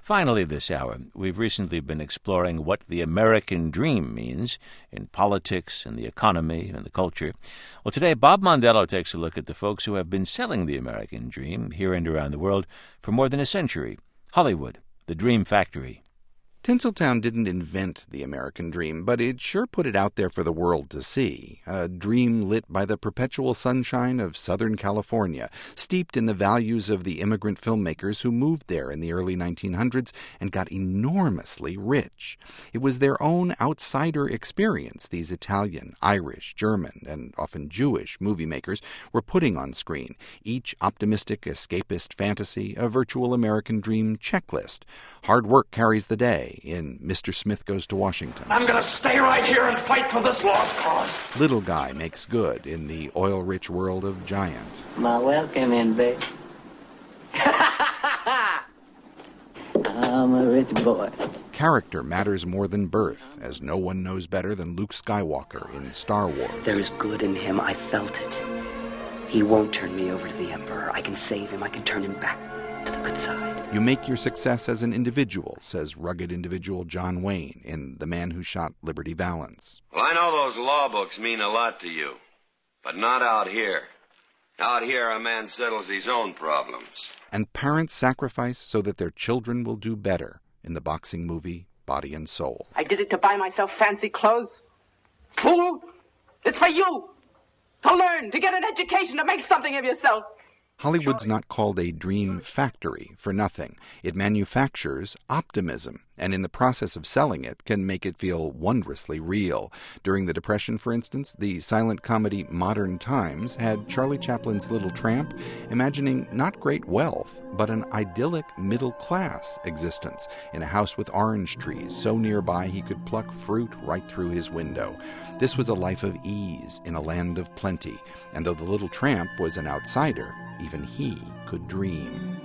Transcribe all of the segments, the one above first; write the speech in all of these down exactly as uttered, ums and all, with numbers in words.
Finally this hour, we've recently been exploring what the American dream means in politics and the economy and the culture. Well, today, Bob Mondello takes a look at the folks who have been selling the American dream here and around the world for more than a century. Hollywood, the dream factory. Tinseltown didn't invent the American dream, but it sure put it out there for the world to see. A dream lit by the perpetual sunshine of Southern California, steeped in the values of the immigrant filmmakers who moved there in the early nineteen hundreds and got enormously rich. It was their own outsider experience these Italian, Irish, German, and often Jewish movie makers were putting on screen, each optimistic escapist fantasy, a virtual American dream checklist. Hard work carries the day in Mister Smith Goes to Washington. I'm going to stay right here and fight for this lost cause. Little guy makes good in the oil-rich world of Giant. My welcome in, babe. I'm a rich boy. Character matters more than birth, as no one knows better than Luke Skywalker in Star Wars. There is good in him. I felt it. He won't turn me over to the Emperor. I can save him. I can turn him back to the good side. You make your success as an individual, says rugged individual John Wayne in The Man Who Shot Liberty Valance. Well, I know those law books mean a lot to you, but not out here. Out here, a man settles his own problems. And parents sacrifice so that their children will do better in the boxing movie Body and Soul. I did it to buy myself fancy clothes. Fool! It's for you! To learn, to get an education, to make something of yourself. Hollywood's not called a dream factory for nothing. It manufactures optimism, and in the process of selling it can make it feel wondrously real. During the Depression, for instance, the silent comedy Modern Times had Charlie Chaplin's little tramp imagining not great wealth, but an idyllic middle-class existence in a house with orange trees so nearby he could pluck fruit right through his window. This was a life of ease in a land of plenty, and though the little tramp was an outsider, even he could dream.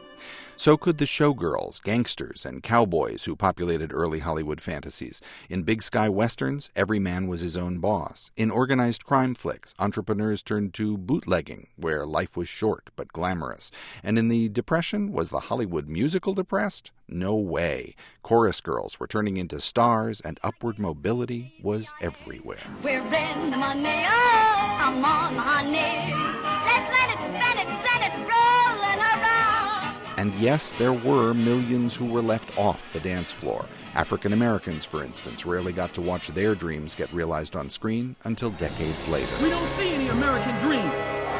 So could the showgirls, gangsters, and cowboys who populated early Hollywood fantasies. In big sky westerns, every man was his own boss. In organized crime flicks, entrepreneurs turned to bootlegging, where life was short but glamorous. And in the Depression, was the Hollywood musical depressed? No way. Chorus girls were turning into stars, and upward mobility was everywhere. We're in the money, oh, I'm on the honey. Let's let it, set it, set it, rollin' around. And yes, there were millions who were left off the dance floor. African Americans, for instance, rarely got to watch their dreams get realized on screen until decades later. We don't see any American dream.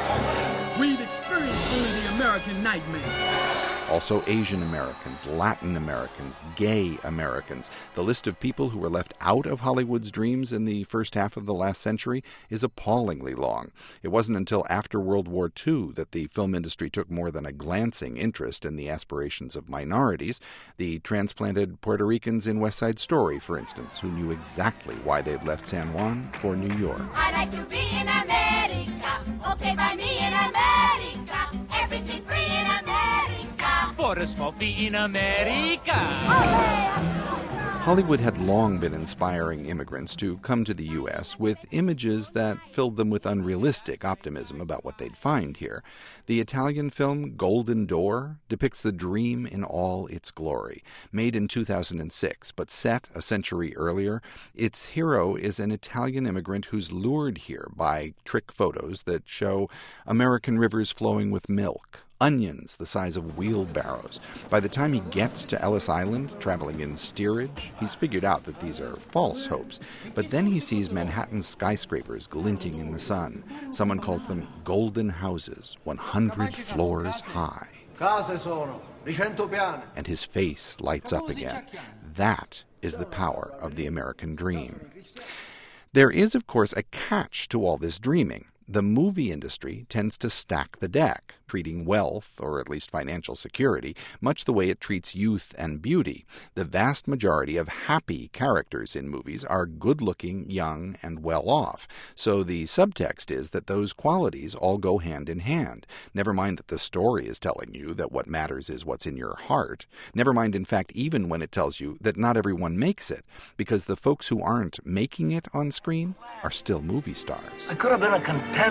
We've experienced only the American nightmare. Also Asian Americans, Latin Americans, gay Americans. The list of people who were left out of Hollywood's dreams in the first half of the last century is appallingly long. It wasn't until after World War Two that the film industry took more than a glancing interest in the aspirations of minorities. The transplanted Puerto Ricans in West Side Story, for instance, who knew exactly why they'd left San Juan for New York. I like to be in America, okay by me in America, everything free in America. For a small fee in America. Hollywood had long been inspiring immigrants to come to the U S with images that filled them with unrealistic optimism about what they'd find here. The Italian film Golden Door depicts the dream in all its glory. Made in two thousand six, but set a century earlier, its hero is an Italian immigrant who's lured here by trick photos that show American rivers flowing with milk, onions the size of wheelbarrows. By the time he gets to Ellis Island, traveling in steerage, he's figured out that these are false hopes. But then he sees Manhattan's skyscrapers glinting in the sun. Someone calls them golden houses, one hundred floors high. And his face lights up again. That is the power of the American dream. There is, of course, a catch to all this dreaming. The movie industry tends to stack the deck, treating wealth, or at least financial security, much the way it treats youth and beauty. The vast majority of happy characters in movies are good-looking, young, and well-off. So the subtext is that those qualities all go hand in hand. Never mind that the story is telling you that what matters is what's in your heart. Never mind, in fact, even when it tells you that not everyone makes it, because the folks who aren't making it on screen are still movie stars. I could have been a contender.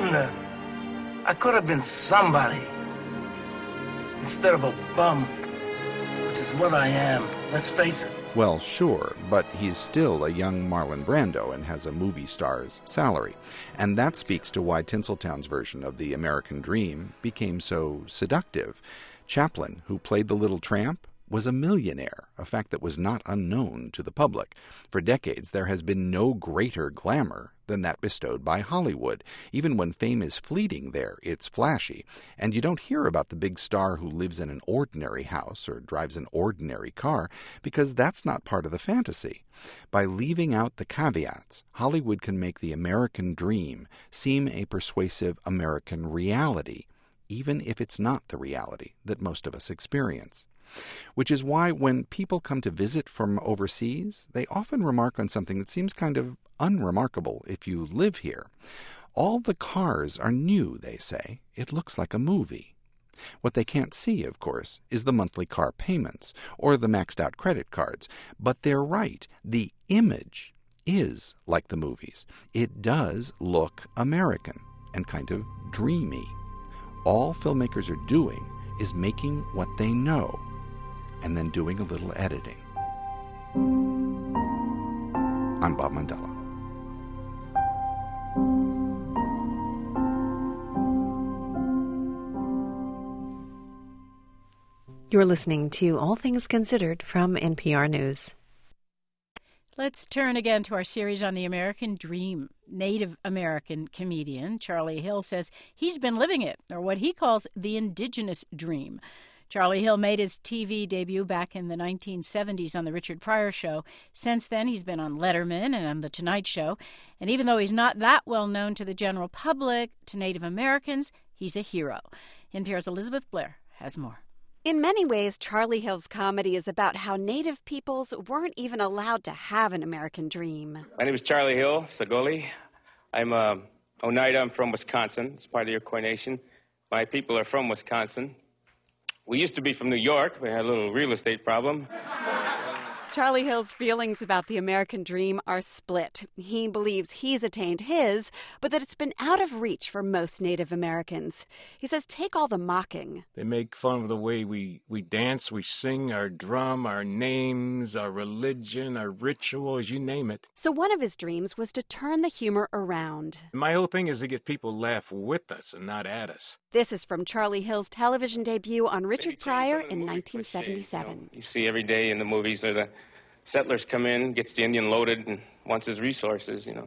I could have been somebody instead of a bum. which is what I am. Let's face it. Well, sure, but he's still a young Marlon Brando and has a movie star's salary. And that speaks to why Tinseltown's version of the American Dream became so seductive. Chaplin, who played the little tramp, was a millionaire, a fact that was not unknown to the public. For decades, there has been no greater glamour than that bestowed by Hollywood. Even when fame is fleeting there, it's flashy. And you don't hear about the big star who lives in an ordinary house or drives an ordinary car, because that's not part of the fantasy. By leaving out the caveats, Hollywood can make the American dream seem a persuasive American reality, even if it's not the reality that most of us experience. Which is why when people come to visit from overseas, they often remark on something that seems kind of unremarkable if you live here. All the cars are new, they say. It looks like a movie. What they can't see, of course, is the monthly car payments or the maxed-out credit cards. But they're right. The image is like the movies. It does look American and kind of dreamy. All filmmakers are doing is making what they know and then doing a little editing. I'm Bob Mondello. You're listening to All Things Considered from N P R News. Let's turn again to our series on the American Dream. Native American comedian Charlie Hill says he's been living it, or what he calls the indigenous dream. Charlie Hill made his T V debut back in the nineteen seventies on The Richard Pryor Show. Since then, he's been on Letterman and on The Tonight Show. And even though he's not that well known to the general public, to Native Americans, he's a hero. N P R's Elizabeth Blair has more. In many ways, Charlie Hill's comedy is about how Native peoples weren't even allowed to have an American dream. My name is Charlie Hill, Sagoli. I'm uh, Oneida. I'm from Wisconsin. It's part of the Iroquois Nation. My people are from Wisconsin. We used to be from New York. We had a little real estate problem. Charlie Hill's feelings about the American dream are split. He believes he's attained his, but that it's been out of reach for most Native Americans. He says, take all the mocking. They make fun of the way we, we dance, we sing, our drum, our names, our religion, our rituals, you name it. So one of his dreams was to turn the humor around. My whole thing is to get people to laugh with us and not at us. This is from Charlie Hill's television debut on Richard Pryor in nineteen seventy-seven. You know, you see every day in the movies are the settlers come in, gets the Indian loaded, and wants his resources, you know.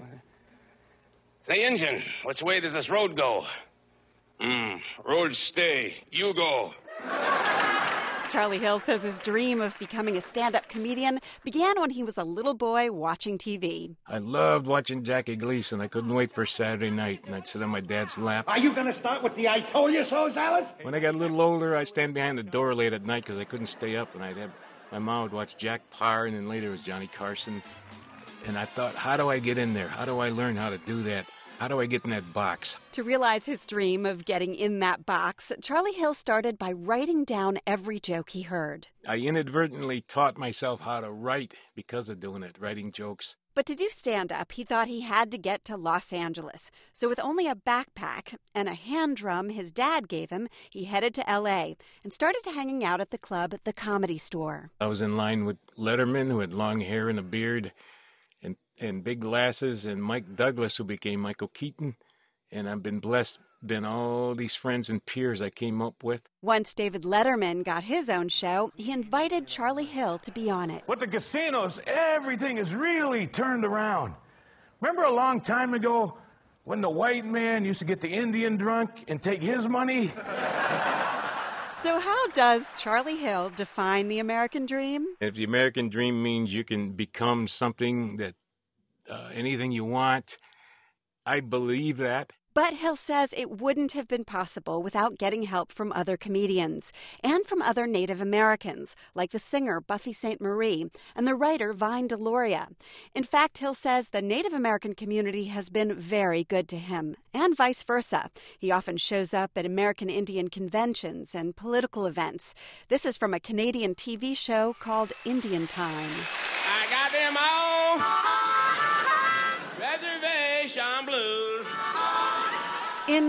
Say, Injun, which way does this road go? Hmm, road stay. You go. Charlie Hill says his dream of becoming a stand-up comedian began when he was a little boy watching T V. I loved watching Jackie Gleason. I couldn't wait for Saturday night, and I'd sit on my dad's lap. Are you going to start with the I told you so, Alice? When I got a little older, I'd stand behind the door late at night because I couldn't stay up, and I'd have my mom would watch Jack Parr, and then later it was Johnny Carson. And I thought, how do I get in there? How do I learn how to do that? How do I get in that box? To realize his dream of getting in that box, Charlie Hill started by writing down every joke he heard. I inadvertently taught myself how to write because of doing it, writing jokes. But to do stand-up, he thought he had to get to Los Angeles. So with only a backpack and a hand drum his dad gave him, he headed to L A and started hanging out at the club, The Comedy Store. I was in line with Letterman, who had long hair and a beard and, and big glasses, and Mike Douglas, who became Michael Keaton. And I've been blessed, been all these friends and peers I came up with. Once David Letterman got his own show, he invited Charlie Hill to be on it. With the casinos, everything is really turned around. Remember a long time ago when the white man used to get the Indian drunk and take his money? So how does Charlie Hill define the American dream? If the American dream means you can become something that, uh, anything you want, I believe that. But Hill says it wouldn't have been possible without getting help from other comedians and from other Native Americans, like the singer Buffy Sainte Marie and the writer Vine Deloria. In fact, Hill says the Native American community has been very good to him, and vice versa. He often shows up at American Indian conventions and political events. This is from a Canadian T V show called Indian Time. I got them all reservation blues. In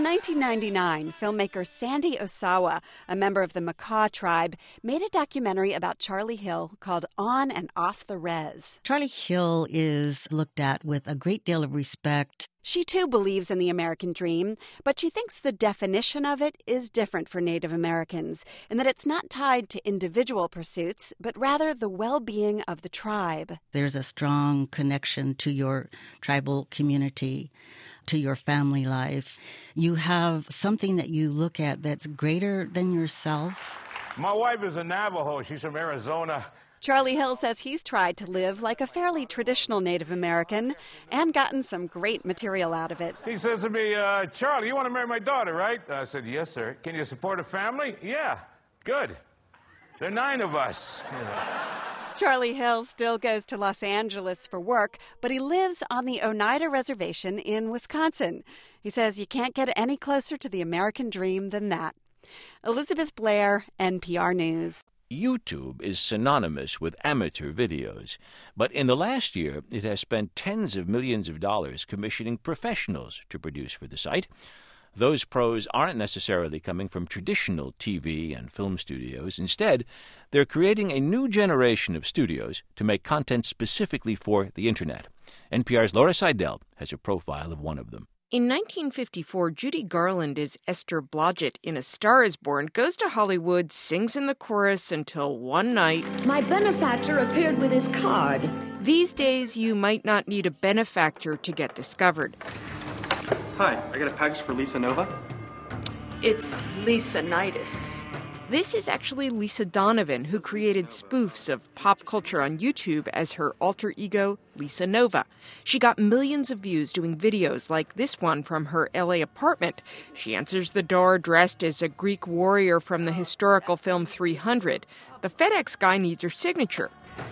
nineteen ninety-nine, filmmaker Sandy Osawa, a member of the Makah tribe, made a documentary about Charlie Hill called On and Off the Res. Charlie Hill is looked at with a great deal of respect. She too believes in the American dream, but she thinks the definition of it is different for Native Americans, in that it's not tied to individual pursuits, but rather the well-being of the tribe. There's a strong connection to your tribal community, to your family life. You have something that you look at that's greater than yourself. My wife is a Navajo. She's from Arizona. Charlie Hill says he's tried to live like a fairly traditional Native American and gotten some great material out of it. He says to me, uh, Charlie, you want to marry my daughter, right? I said, yes, sir. Can you support a family? Yeah, good. There are nine of us. Charlie Hill still goes to Los Angeles for work, but he lives on the Oneida Reservation in Wisconsin. He says you can't get any closer to the American dream than that. Elizabeth Blair, N P R News. YouTube is synonymous with amateur videos, but in the last year it has spent tens of millions of dollars commissioning professionals to produce for the site. Those pros aren't necessarily coming from traditional T V and film studios. Instead, they're creating a new generation of studios to make content specifically for the Internet. N P R's Laura Seidel has a profile of one of them. In nineteen fifty-four, Judy Garland as Esther Blodgett in A Star is Born goes to Hollywood, sings in the chorus until one night, my benefactor appeared with his card. These days, you might not need a benefactor to get discovered. Hi, I got a package for Lisa Nova. It's Lisa-nitis. This is actually Lisa Donovan, who created spoofs of pop culture on YouTube as her alter ego, Lisa Nova. She got millions of views doing videos like this one from her L A apartment. She answers the door dressed as a Greek warrior from the historical film three hundred. The FedEx guy needs her signature.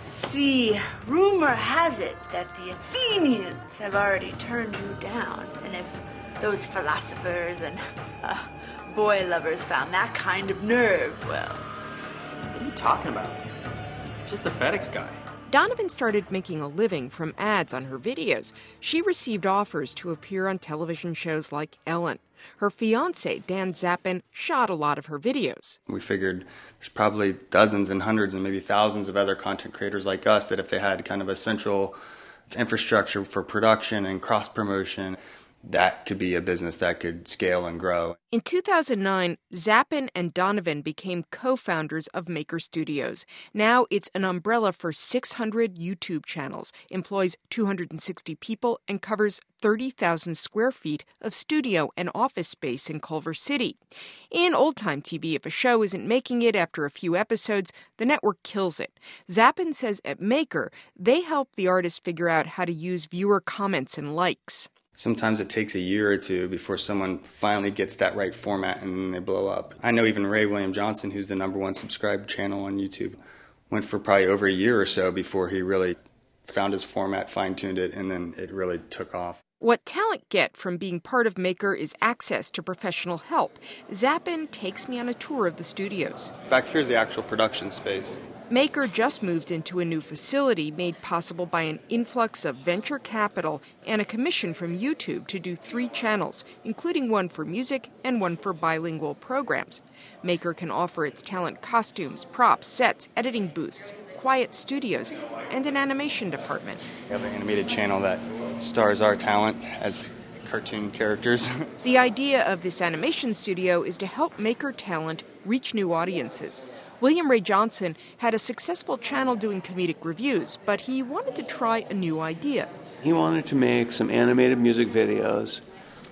See, rumor has it that the Athenians have already turned you down, and if those philosophers and uh, boy lovers found that kind of nerve, well... What are you talking about? Just the FedEx guy. Donovan started making a living from ads on her videos. She received offers to appear on television shows like Ellen. Her fiancé, Dan Zappin, shot a lot of her videos. We figured there's probably dozens and hundreds and maybe thousands of other content creators like us that if they had kind of a central infrastructure for production and cross-promotion, that could be a business that could scale and grow. In two thousand nine, Zappin and Donovan became co-founders of Maker Studios. Now it's an umbrella for six hundred YouTube channels, employs two hundred sixty people, and covers thirty thousand square feet of studio and office space in Culver City. In old-time T V, if a show isn't making it after a few episodes, the network kills it. Zappin says at Maker, they help the artists figure out how to use viewer comments and likes. Sometimes it takes a year or two before someone finally gets that right format and then they blow up. I know even Ray William Johnson, who's the number one subscribed channel on YouTube, went for probably over a year or so before he really found his format, fine-tuned it, and then it really took off. What talent get from being part of Maker is access to professional help. Zappin takes me on a tour of the studios. Back here's the actual production space. Maker just moved into a new facility made possible by an influx of venture capital and a commission from YouTube to do three channels, including one for music and one for bilingual programs. Maker can offer its talent costumes, props, sets, editing booths, quiet studios, and an animation department. We have an animated channel that stars our talent as cartoon characters. The idea of this animation studio is to help Maker talent reach new audiences. William Ray Johnson had a successful channel doing comedic reviews, but he wanted to try a new idea. He wanted to make some animated music videos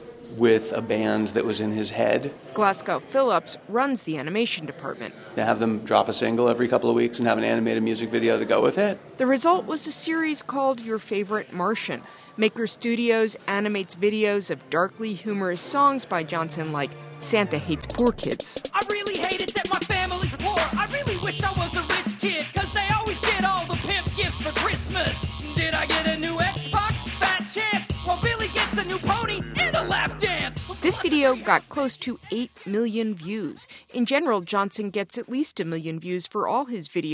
with a band that was in his head. Glasgow Phillips runs the animation department. To have them drop a single every couple of weeks and have an animated music video to go with it. The result was a series called Your Favorite Martian. Maker Studios animates videos of darkly humorous songs by Johnson like Santa Hates Poor Kids. I really hate it that my family's poor. I really wish I was a rich kid, cause they always get all the pimp gifts for Christmas. Did I get a new Xbox? Fat chance. Well, Billy gets a new pony and a lap dance. This video got close to eight million views. In general, Johnson gets at least a million views for all his videos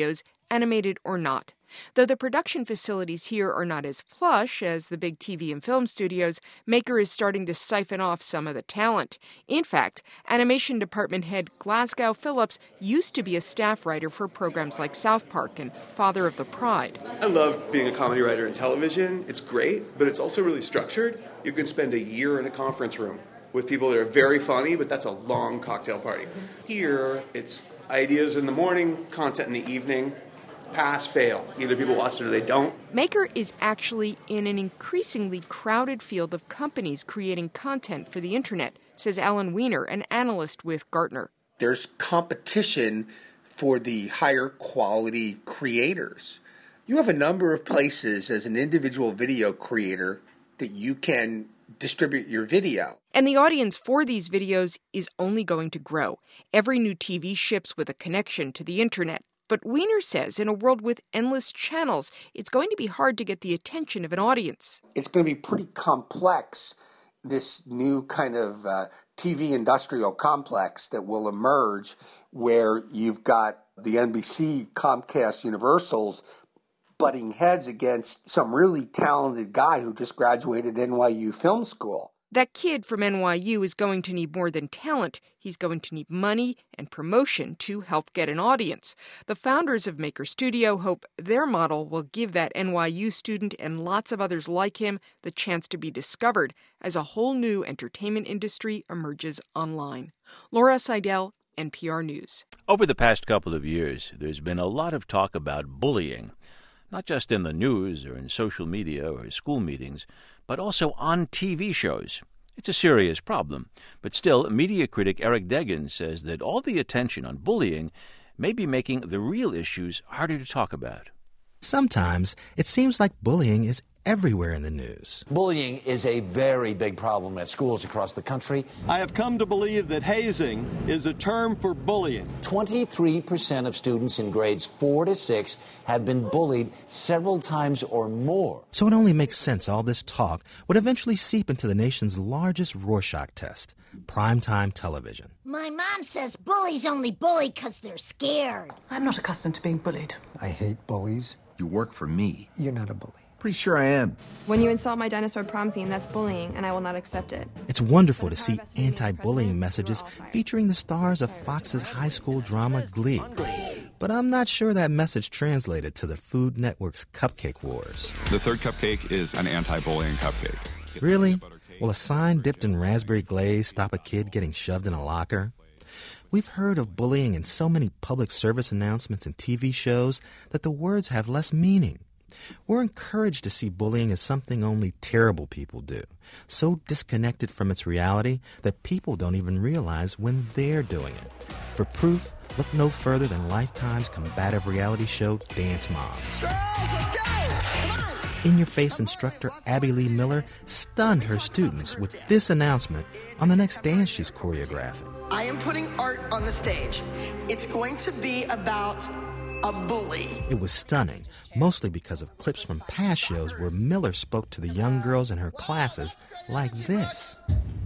animated or not. Though the production facilities here are not as plush as the big T V and film studios, Maker is starting to siphon off some of the talent. In fact, animation department head Glasgow Phillips used to be a staff writer for programs like South Park and Father of the Pride. I love being a comedy writer in television. It's great, but it's also really structured. You can spend a year in a conference room with people that are very funny, but that's a long cocktail party. Here, it's ideas in the morning, content in the evening. Pass, fail. Either people watch it or they don't. Maker is actually in an increasingly crowded field of companies creating content for the internet, says Alan Weiner, an analyst with Gartner. There's competition for the higher quality creators. You have a number of places as an individual video creator that you can distribute your video. And the audience for these videos is only going to grow. Every new T V ships with a connection to the internet. But Weiner says in a world with endless channels, it's going to be hard to get the attention of an audience. It's going to be pretty complex, this new kind of uh, T V industrial complex that will emerge where you've got the N B C, Comcast, Universals butting heads against some really talented guy who just graduated N Y U Film School. That kid from N Y U is going to need more than talent. He's going to need money and promotion to help get an audience. The founders of Maker Studio hope their model will give that N Y U student and lots of others like him the chance to be discovered as a whole new entertainment industry emerges online. Laura Seidel, N P R News. Over the past couple of years, there's been a lot of talk about bullying, not just in the news or in social media or school meetings, but also on T V shows. It's a serious problem. But still, media critic Eric Deggans says that all the attention on bullying may be making the real issues harder to talk about. Sometimes it seems like bullying is everywhere in the news. Bullying is a very big problem at schools across the country. I have come to believe that hazing is a term for bullying. twenty-three percent of students in grades four to six have been bullied several times or more. So it only makes sense all this talk would eventually seep into the nation's largest Rorschach test, primetime television. My mom says bullies only bully because they're scared. I'm not accustomed to being bullied. I hate bullies. You work for me. You're not a bully. Pretty sure I am. When you insult my dinosaur prom theme, that's bullying, and I will not accept it. It's wonderful to see anti-bullying messages featuring the stars of Fox's high school drama Glee. But I'm not sure that message translated to the Food Network's Cupcake Wars. The third cupcake is an anti-bullying cupcake. Really? Will a sign dipped in raspberry glaze stop a kid getting shoved in a locker? We've heard of bullying in so many public service announcements and T V shows that the words have less meaning. We're encouraged to see bullying as something only terrible people do, so disconnected from its reality that people don't even realize when they're doing it. For proof, look no further than Lifetime's combative reality show Dance Moms. Girls, let's go! Come on! In-your-face instructor Abby Lee Miller stunned her students with this announcement on the next dance she's choreographing. I am putting art on the stage. It's going to be about a bully. It was stunning, mostly because of clips from past shows where Miller spoke to the young girls in her classes like this.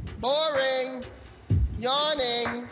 Boring, yawning,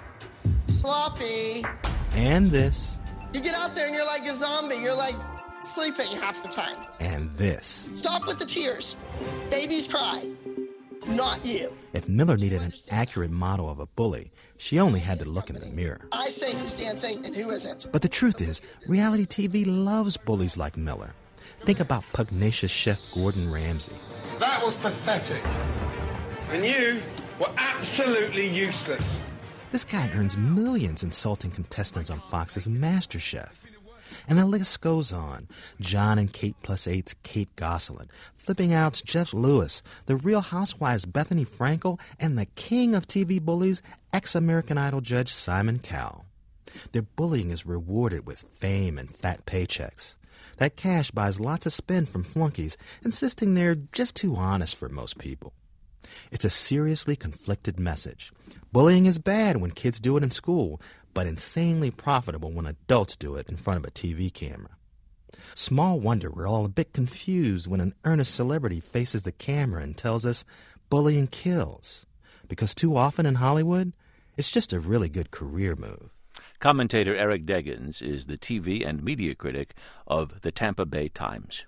sloppy. And this. You get out there and you're like a zombie. You're like sleeping half the time. And this. Stop with the tears. Babies cry. Not you. If Miller needed an accurate model of a bully, she only had to look in the mirror. I say who's dancing and who isn't. But the truth is, reality T V loves bullies like Miller. Think about pugnacious chef Gordon Ramsay. That was pathetic. And you were absolutely useless. This guy earns millions insulting contestants on Fox's MasterChef. And the list goes on. John and Kate Plus Eight's Kate Gosselin, Flipping Out's Jeff Lewis, The Real Housewives' Bethany Frankel, and the king of T V bullies, ex-American Idol judge Simon Cowell. Their bullying is rewarded with fame and fat paychecks. That cash buys lots of spin from flunkies, insisting they're just too honest for most people. It's a seriously conflicted message. Bullying is bad when kids do it in school, but insanely profitable when adults do it in front of a T V camera. Small wonder we're all a bit confused when an earnest celebrity faces the camera and tells us bullying kills. Because too often in Hollywood, it's just a really good career move. Commentator Eric Deggans is the T V and media critic of the Tampa Bay Times.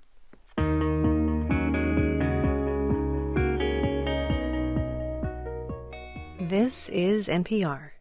This is N P R.